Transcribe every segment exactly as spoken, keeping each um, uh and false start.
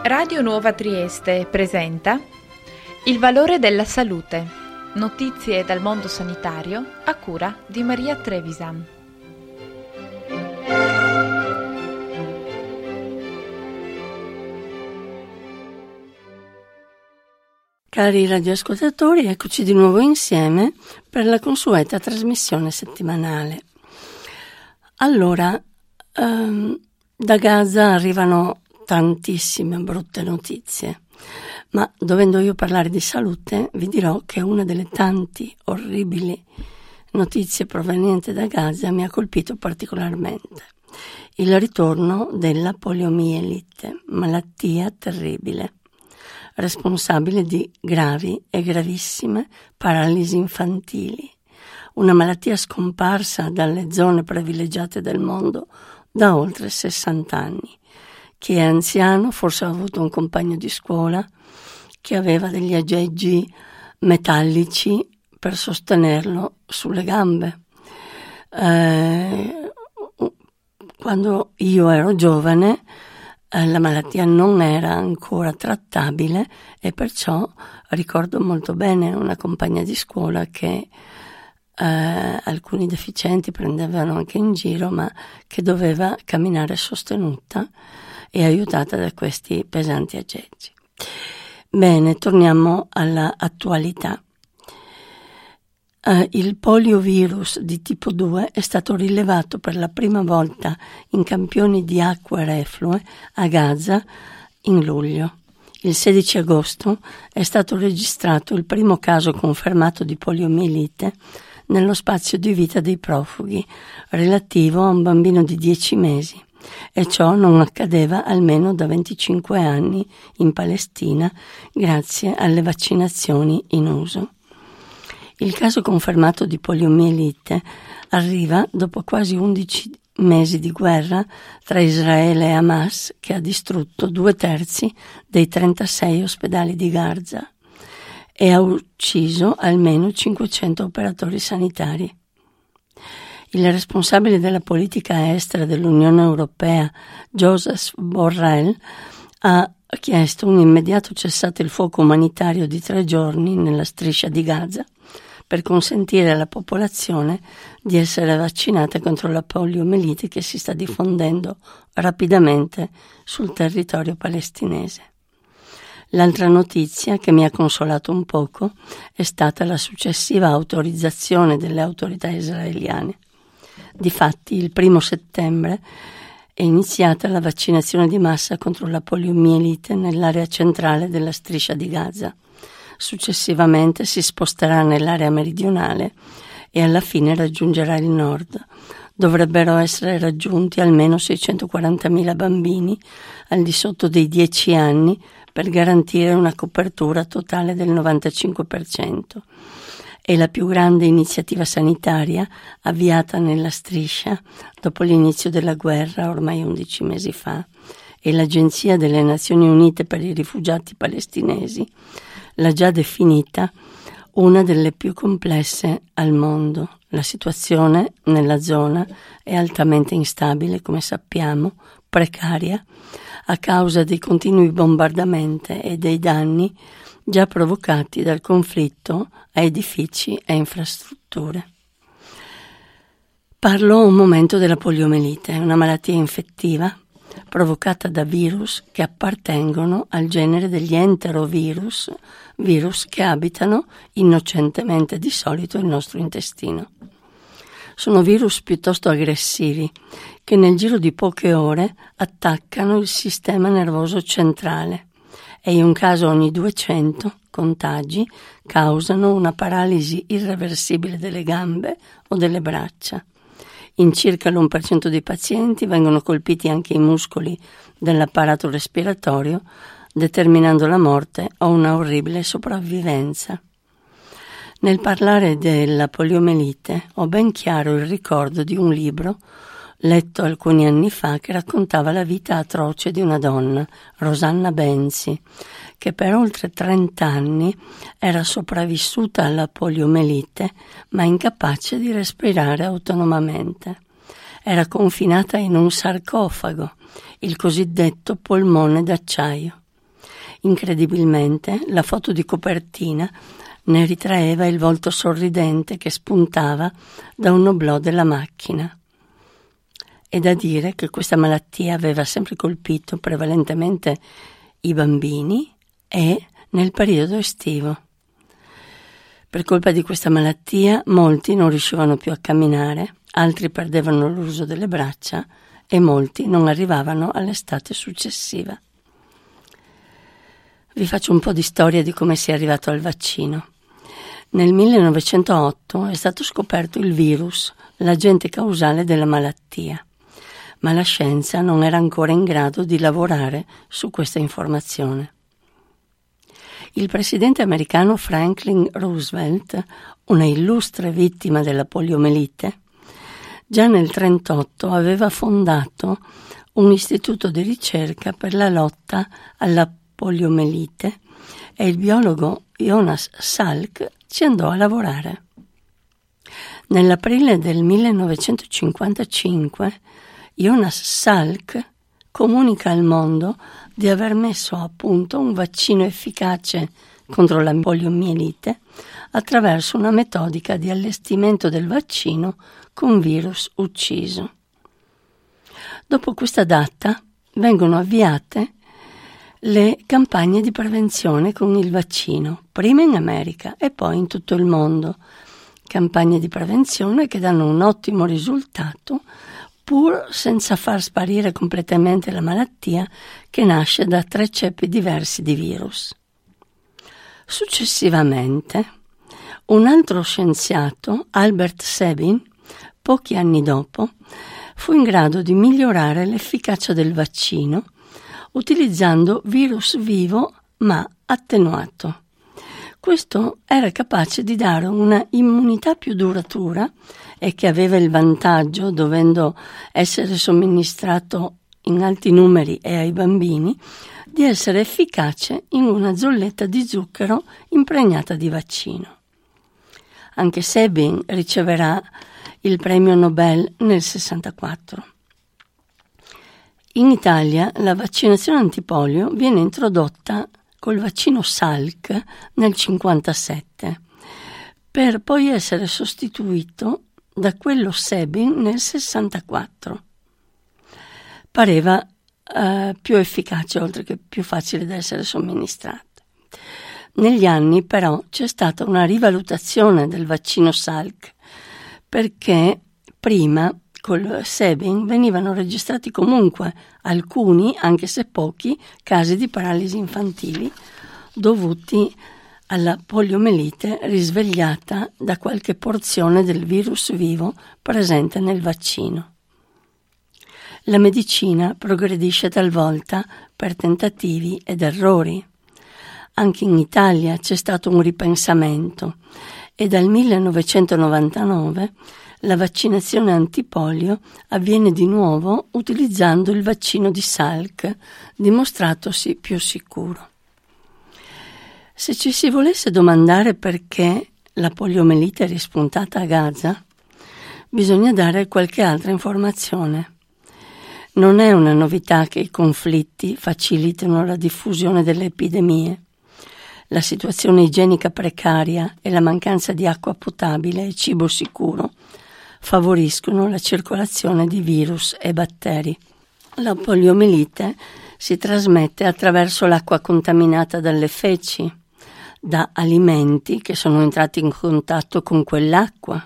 Radio Nuova Trieste presenta Il valore della salute. Notizie dal mondo sanitario a cura di Maria Trevisan. Cari radioascoltatori, eccoci di nuovo insieme per la consueta trasmissione settimanale. Allora, ehm, da Gaza arrivano tantissime brutte notizie, ma dovendo io parlare di salute vi dirò che una delle tanti orribili notizie provenienti da Gaza mi ha colpito particolarmente: il ritorno della poliomielite, malattia terribile, responsabile di gravi e gravissime paralisi infantili, una malattia scomparsa dalle zone privilegiate del mondo da oltre sessanta anni. Chi è anziano forse ha avuto un compagno di scuola che aveva degli aggeggi metallici per sostenerlo sulle gambe. Eh, quando io ero giovane eh, la malattia non era ancora trattabile e perciò ricordo molto bene una compagna di scuola che eh, alcuni deficienti prendevano anche in giro, ma che doveva camminare sostenuta e aiutata da questi pesanti aggeggi. Bene, torniamo alla attualità. Uh, il poliovirus di tipo due è stato rilevato per la prima volta in campioni di acque reflue a Gaza in luglio. Il sedici agosto è stato registrato il primo caso confermato di poliomielite nello spazio di vita dei profughi, relativo a un bambino di dieci mesi. E ciò non accadeva almeno da venticinque anni in Palestina grazie alle vaccinazioni in uso. Il caso confermato di poliomielite arriva dopo quasi undici mesi di guerra tra Israele e Hamas, che ha distrutto due terzi dei trentasei ospedali di Gaza e ha ucciso almeno cinquecento operatori sanitari. Il responsabile della politica estera dell'Unione Europea, Joseph Borrell, ha chiesto un immediato cessate il fuoco umanitario di tre giorni nella striscia di Gaza per consentire alla popolazione di essere vaccinata contro la poliomielite che si sta diffondendo rapidamente sul territorio palestinese. L'altra notizia che mi ha consolato un poco è stata la successiva autorizzazione delle autorità israeliane. Difatti, il primo settembre è iniziata la vaccinazione di massa contro la poliomielite nell'area centrale della striscia di Gaza. Successivamente si sposterà nell'area meridionale e alla fine raggiungerà il nord. Dovrebbero essere raggiunti almeno seicentoquarantamila bambini al di sotto dei dieci anni per garantire una copertura totale del novantacinque per cento. È la più grande iniziativa sanitaria avviata nella striscia dopo l'inizio della guerra ormai undici mesi fa, e l'Agenzia delle Nazioni Unite per i rifugiati palestinesi l'ha già definita una delle più complesse al mondo. La situazione nella zona è altamente instabile, come sappiamo, precaria, a causa dei continui bombardamenti e dei danni già provocati dal conflitto a edifici e infrastrutture. Parlo un momento della poliomielite, una malattia infettiva provocata da virus che appartengono al genere degli enterovirus, virus che abitano innocentemente di solito il nostro intestino. Sono virus piuttosto aggressivi che nel giro di poche ore attaccano il sistema nervoso centrale e in un caso ogni duecento contagi causano una paralisi irreversibile delle gambe o delle braccia. In circa l'uno per cento dei pazienti vengono colpiti anche i muscoli dell'apparato respiratorio, determinando la morte o una orribile sopravvivenza. Nel parlare della poliomielite ho ben chiaro il ricordo di un libro letto alcuni anni fa che raccontava la vita atroce di una donna, Rosanna Benzi, che per oltre trent'anni era sopravvissuta alla poliomielite ma incapace di respirare autonomamente. Era confinata in un sarcofago, il cosiddetto polmone d'acciaio. Incredibilmente, la foto di copertina ne ritraeva il volto sorridente che spuntava da un oblò della macchina. È da dire che questa malattia aveva sempre colpito prevalentemente i bambini e nel periodo estivo. Per colpa di questa malattia molti non riuscivano più a camminare, altri perdevano l'uso delle braccia e molti non arrivavano all'estate successiva. Vi faccio un po' di storia di come si è arrivato al vaccino. Nel millenovecentootto è stato scoperto il virus, l'agente causale della malattia, ma la scienza non era ancora in grado di lavorare su questa informazione. Il presidente americano Franklin Roosevelt, una illustre vittima della poliomelite, già nel millenovecentotrentotto aveva fondato un istituto di ricerca per la lotta alla poliomelite e il biologo Jonas Salk ci andò a lavorare. Nell'aprile del millenovecentocinquantacinque Jonas Salk comunica al mondo di aver messo a punto un vaccino efficace contro la poliomielite attraverso una metodica di allestimento del vaccino con virus ucciso. Dopo questa data vengono avviate le campagne di prevenzione con il vaccino, prima in America e poi in tutto il mondo. Campagne di prevenzione che danno un ottimo risultato pur senza far sparire completamente la malattia che nasce da tre ceppi diversi di virus. Successivamente, un altro scienziato, Albert Sabin, pochi anni dopo, fu in grado di migliorare l'efficacia del vaccino utilizzando virus vivo ma attenuato. Questo era capace di dare una immunità più duratura e che aveva il vantaggio, dovendo essere somministrato in alti numeri e ai bambini, di essere efficace in una zolletta di zucchero impregnata di vaccino. Anche Sabin riceverà il premio Nobel nel sessantaquattro. In Italia la vaccinazione antipolio viene introdotta col vaccino Salk nel cinquantasette, per poi essere sostituito da quello Sabin nel sessantaquattro. Pareva eh, più efficace, oltre che più facile da essere somministrato. Negli anni però c'è stata una rivalutazione del vaccino Salk, perché prima col Sabin venivano registrati comunque alcuni, anche se pochi, casi di paralisi infantili dovuti alla poliomelite risvegliata da qualche porzione del virus vivo presente nel vaccino. La medicina progredisce talvolta per tentativi ed errori. Anche in Italia c'è stato un ripensamento e dal millenovecentonovantanove la vaccinazione antipolio avviene di nuovo utilizzando il vaccino di Salk, dimostratosi più sicuro. Se ci si volesse domandare perché la poliomelite è rispuntata a Gaza, bisogna dare qualche altra informazione. Non è una novità che i conflitti facilitino la diffusione delle epidemie. La situazione igienica precaria e la mancanza di acqua potabile e cibo sicuro favoriscono la circolazione di virus e batteri. La poliomelite si trasmette attraverso l'acqua contaminata dalle feci, da alimenti che sono entrati in contatto con quell'acqua,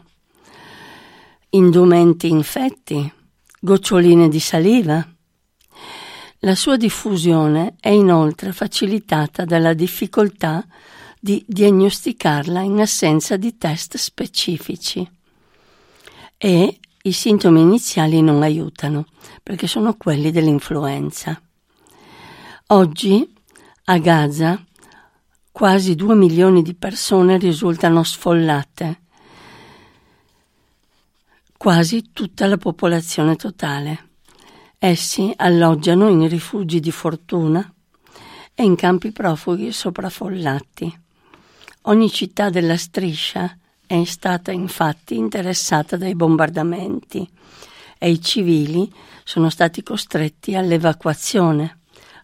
indumenti infetti, goccioline di saliva. La sua diffusione è inoltre facilitata dalla difficoltà di diagnosticarla in assenza di test specifici. E i sintomi iniziali non aiutano, perché sono quelli dell'influenza. Oggi a Gaza quasi due milioni di persone risultano sfollate, quasi tutta la popolazione totale. Essi alloggiano in rifugi di fortuna e in campi profughi sopraffollati. Ogni città della striscia è stata infatti interessata dai bombardamenti e i civili sono stati costretti all'evacuazione,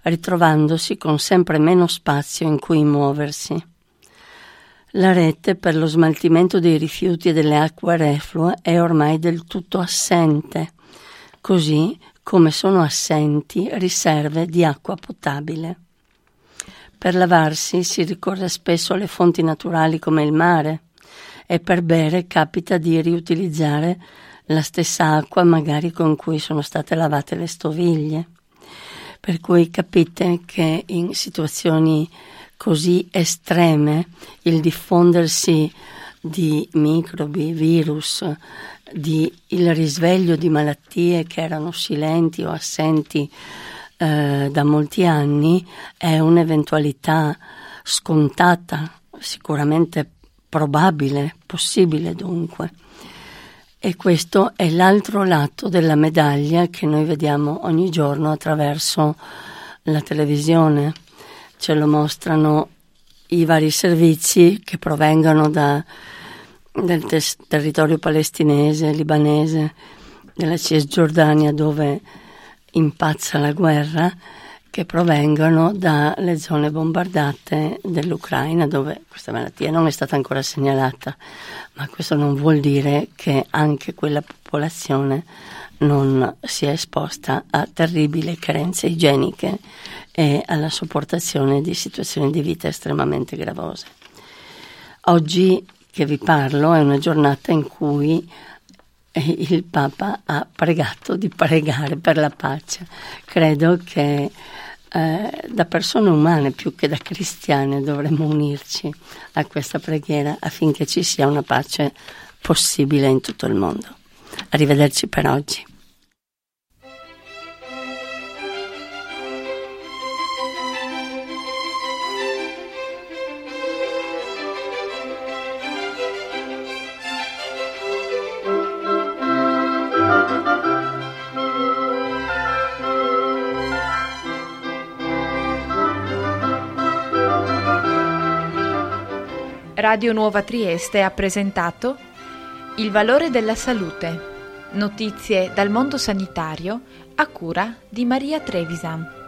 ritrovandosi con sempre meno spazio in cui muoversi. La rete per lo smaltimento dei rifiuti e delle acque reflue è ormai del tutto assente, così come sono assenti riserve di acqua potabile. Per lavarsi si ricorre spesso alle fonti naturali come il mare e per bere capita di riutilizzare la stessa acqua magari con cui sono state lavate le stoviglie. Per cui capite che in situazioni così estreme il diffondersi di microbi, virus, di il risveglio di malattie che erano silenti o assenti eh, da molti anni è un'eventualità scontata, sicuramente probabile, possibile dunque. E questo è l'altro lato della medaglia che noi vediamo ogni giorno attraverso la televisione. Ce lo mostrano i vari servizi che provengono da, del tes- territorio palestinese, libanese, della Cisgiordania dove impazza la guerra, che provengono dalle zone bombardate dell'Ucraina dove questa malattia non è stata ancora segnalata, ma questo non vuol dire che anche quella popolazione non sia esposta a terribili carenze igieniche e alla sopportazione di situazioni di vita estremamente gravose. Oggi che vi parlo è una giornata in cui il Papa ha pregato di pregare per la pace. Credo che eh, da persone umane più che da cristiane dovremmo unirci a questa preghiera affinché ci sia una pace possibile in tutto il mondo. Arrivederci per oggi. Radio Nuova Trieste ha presentato Il valore della salute. Notizie dal mondo sanitario a cura di Maria Trevisan.